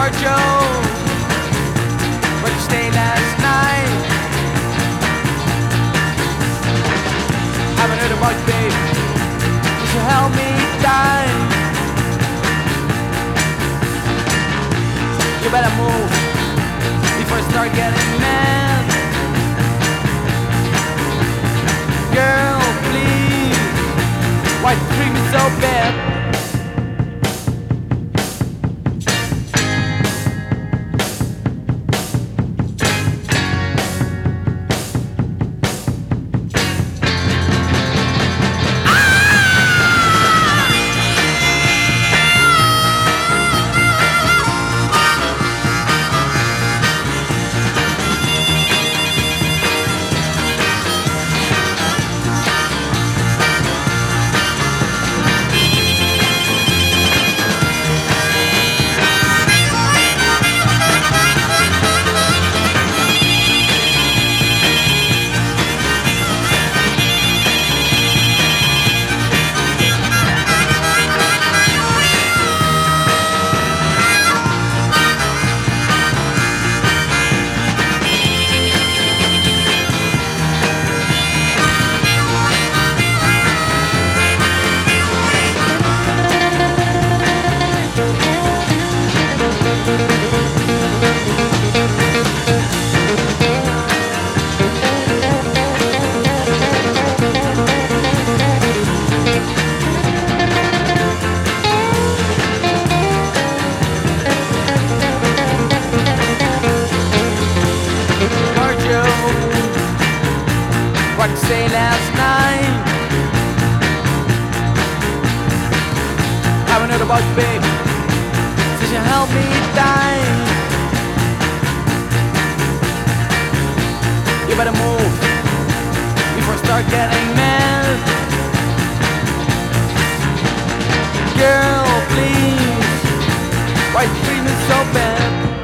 Joe, where'd you stay last night? Haven't heard about you, babe. You should help me die. You better move before I start getting mad. Girl, please, why you treat me so bad? What you say last night? Haven't heard about you, babe. Since you helped me die. You better move before I start getting mad. Girl, please, why you treat me so bad?